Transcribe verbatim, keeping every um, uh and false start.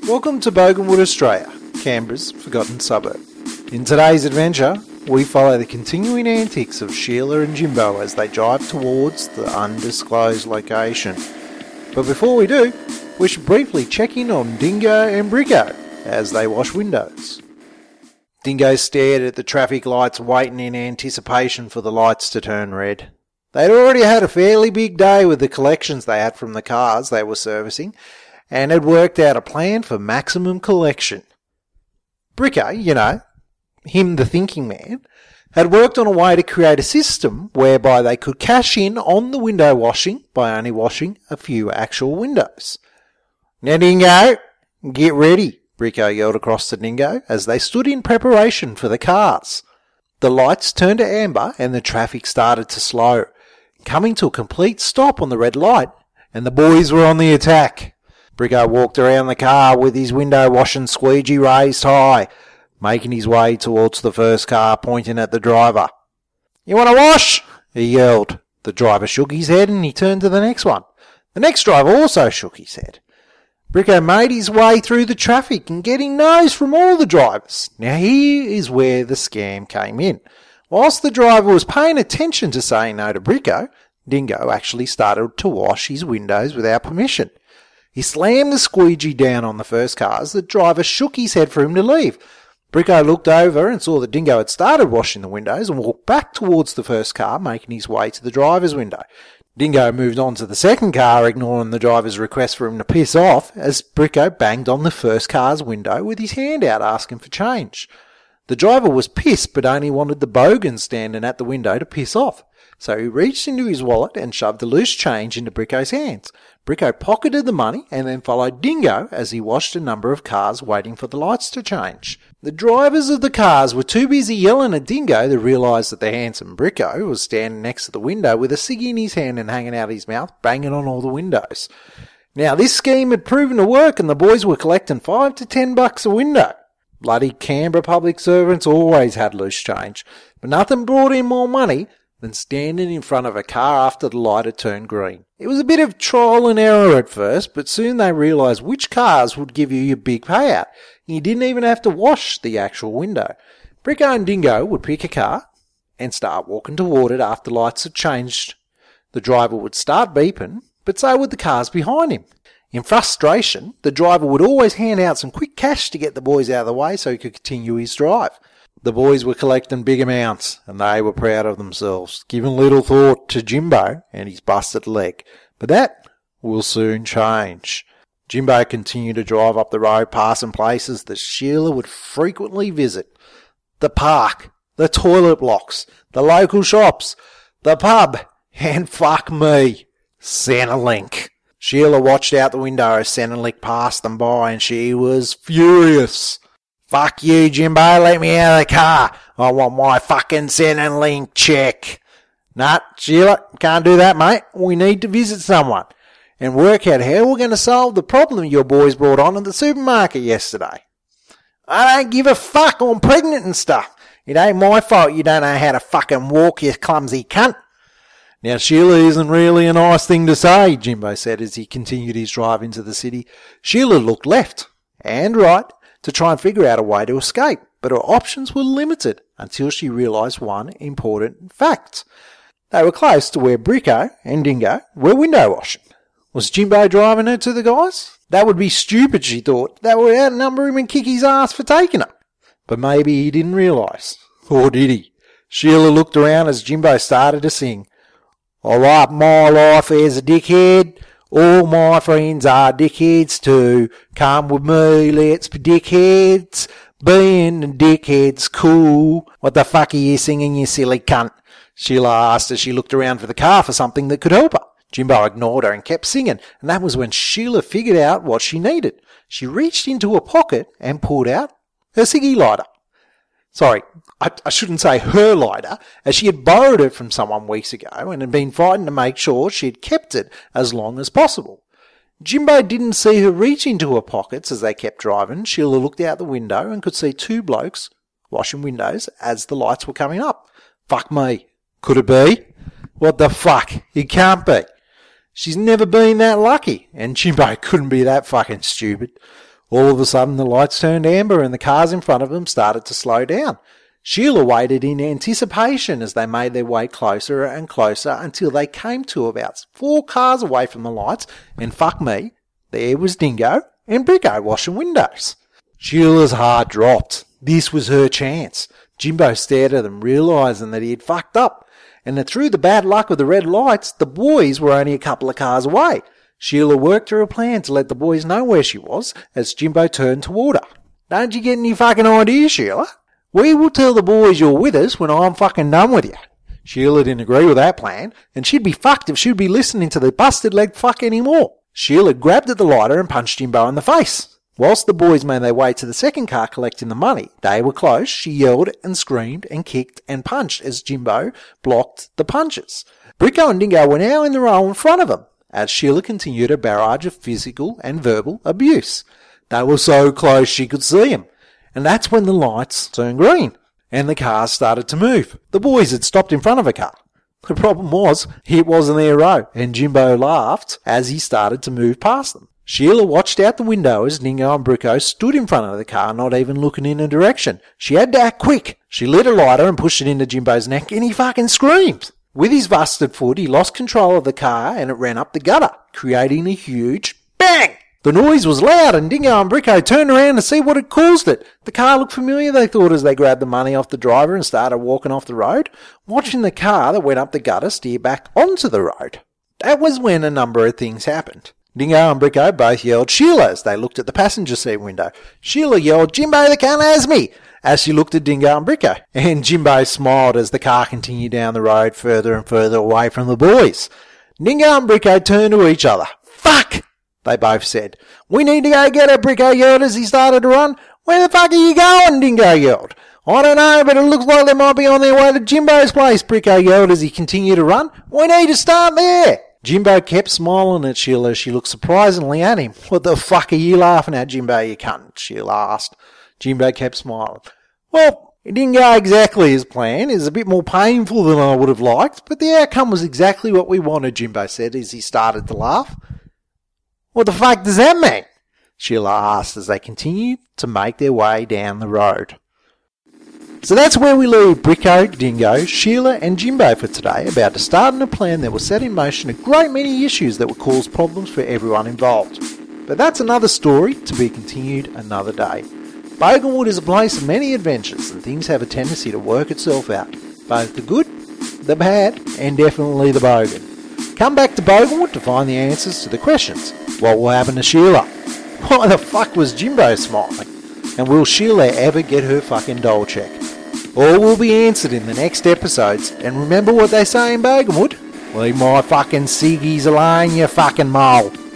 Welcome to Boganwood, Australia, Canberra's forgotten suburb. In today's adventure, we follow the continuing antics of Sheila and Jimbo as they drive towards the undisclosed location. But before we do, we should briefly check in on Dingo and Bricko as they wash windows. Dingo stared at the traffic lights, waiting in anticipation for the lights to turn red. They'd already had a fairly big day with the collections they had from the cars they were servicing, and had worked out a plan for maximum collection. Bricko, you know, him the thinking man, had worked on a way to create a system whereby they could cash in on the window washing by only washing a few actual windows. "Now, Dingo, get ready," Bricko yelled across to Dingo as they stood in preparation for the cars. The lights turned to amber and the traffic started to slow, coming to a complete stop on the red light, and the boys were on the attack. Bricko walked around the car with his window washing squeegee raised high, making his way towards the first car, pointing at the driver. "You want to wash?" he yelled. The driver shook his head and he turned to the next one. The next driver also shook his head. Bricko made his way through the traffic and getting no's from all the drivers. Now here is where the scam came in. Whilst the driver was paying attention to saying no to Bricko, Dingo actually started to wash his windows without permission. He slammed the squeegee down on the first car as the driver shook his head for him to leave. Bricko looked over and saw that Dingo had started washing the windows and walked back towards the first car, making his way to the driver's window. Dingo moved on to the second car, ignoring the driver's request for him to piss off, as Bricko banged on the first car's window with his hand out asking for change. The driver was pissed but only wanted the bogan standing at the window to piss off, so he reached into his wallet and shoved the loose change into Bricko's hands. Bricko pocketed the money and then followed Dingo as he watched a number of cars waiting for the lights to change. The drivers of the cars were too busy yelling at Dingo to realise that the handsome Bricko was standing next to the window with a ciggy in his hand and hanging out his mouth, banging on all the windows. Now this scheme had proven to work and the boys were collecting five to ten bucks a window. Bloody Canberra public servants always had loose change, but nothing brought in more money than standing in front of a car after the light had turned green. It was a bit of trial and error at first, but soon they realised which cars would give you your big payout. You didn't even have to wash the actual window. Bricko and Dingo would pick a car and start walking toward it after lights had changed. The driver would start beeping, but so would the cars behind him. In frustration, the driver would always hand out some quick cash to get the boys out of the way so he could continue his drive. The boys were collecting big amounts, and they were proud of themselves, giving little thought to Jimbo and his busted leg. But that will soon change. Jimbo continued to drive up the road, passing places that Sheila would frequently visit. The park, the toilet blocks, the local shops, the pub, and fuck me, Centrelink. Sheila watched out the window as Centrelink passed them by, and she was furious. "Fuck you, Jimbo, let me out of the car. I want my fucking Centrelink check." "Nah, Sheila, can't do that, mate. We need to visit someone and work out how we're going to solve the problem your boys brought on at the supermarket yesterday." "I don't give a fuck, I'm pregnant and stuff. It ain't my fault you don't know how to fucking walk, you clumsy cunt." "Now, Sheila isn't really a nice thing to say," Jimbo said as he continued his drive into the city. Sheila looked left and right to try and figure out a way to escape, but her options were limited until she realised one important fact. They were close to where Bricko and Dingo were window washing. Was Jimbo driving her to the guys? That would be stupid, she thought. That would outnumber him and kick his ass for taking her. But maybe he didn't realise. Or did he? Sheila looked around as Jimbo started to sing. "I like my life as a dickhead. All my friends are dickheads too. Come with me, let's be dickheads. Being a dickhead's cool." "What the fuck are you singing, you silly cunt?" Sheila asked as she looked around for the car for something that could help her. Jimbo ignored her and kept singing, and that was when Sheila figured out what she needed. She reached into a pocket and pulled out her ciggy lighter. Sorry, I, I shouldn't say her lighter, as she had borrowed it from someone weeks ago and had been frightened to make sure she had kept it as long as possible. Jimbo didn't see her reach into her pockets as they kept driving. Sheila looked out the window and could see two blokes washing windows as the lights were coming up. Fuck me. Could it be? What the fuck? It can't be. She's never been that lucky, and Jimbo couldn't be that fucking stupid. All of a sudden the lights turned amber and the cars in front of them started to slow down. Sheila waited in anticipation as they made their way closer and closer until they came to about four cars away from the lights, and fuck me, there was Dingo and Bricko washing windows. Sheila's heart dropped. This was her chance. Jimbo stared at them, realising that he had fucked up, and that through the bad luck of the red lights, the boys were only a couple of cars away. Sheila worked her a plan to let the boys know where she was as Jimbo turned toward her. Don't you get any fucking idea, Sheila? We will tell the boys you're with us when I'm fucking done with you. Sheila didn't agree with that plan, and she'd be fucked if she'd be listening to the busted leg fuck anymore. Sheila grabbed at the lighter and punched Jimbo in the face. Whilst the boys made their way to the second car collecting the money, they were close. She yelled and screamed and kicked and punched as Jimbo blocked the punches. Bricko and Dingo were now in the row in front of them, as Sheila continued a barrage of physical and verbal abuse. They were so close she could see him. And that's when the lights turned green, and the cars started to move. The boys had stopped in front of a car. The problem was, it wasn't their row, and Jimbo laughed as he started to move past them. Sheila watched out the window as Dingo and Bricko stood in front of the car, not even looking in a direction. She had to act quick. She lit a lighter and pushed it into Jimbo's neck, and he fucking screamed. With his busted foot, he lost control of the car, and it ran up the gutter, creating a huge bang! The noise was loud, and Dingo and Bricko turned around to see what had caused it. The car looked familiar, they thought, as they grabbed the money off the driver and started walking off the road, watching the car that went up the gutter steer back onto the road. That was when a number of things happened. Dingo and Bricko both yelled Sheila as they looked at the passenger seat window. Sheila yelled, "Jimbo, the cunt has me!" as she looked at Dingo and Bricko. And Jimbo smiled as the car continued down the road further and further away from the boys. Dingo and Bricko turned to each other. "Fuck!" they both said. "We need to go get her," Bricko yelled as he started to run. "Where the fuck are you going?" Dingo yelled. "I don't know, but it looks like they might be on their way to Jimbo's place," Bricko yelled as he continued to run. "We need to start there." Jimbo kept smiling at Sheila as she looked surprisingly at him. "What the fuck are you laughing at, Jimbo, you cunt?" Sheila asked. Jimbo kept smiling. "Well, it didn't go exactly as planned. It was a bit more painful than I would have liked, but the outcome was exactly what we wanted," Jimbo said as he started to laugh. "What the fuck does that mean?" Sheila asked as they continued to make their way down the road. So that's where we leave Bricko, Dingo, Sheila and Jimbo for today, about to start on a plan that will set in motion a great many issues that will cause problems for everyone involved. But that's another story to be continued another day. Boglewood is a place of many adventures, and things have a tendency to work itself out. Both the good, the bad, and definitely the bogan. Come back to Boglewood to find the answers to the questions. What will happen to Sheila? Why the fuck was Jimbo smiling? And will Sheila ever get her fucking doll check? All will be answered in the next episodes. And remember what they say in Boglewood? Leave my fucking ciggies alone, you fucking mole.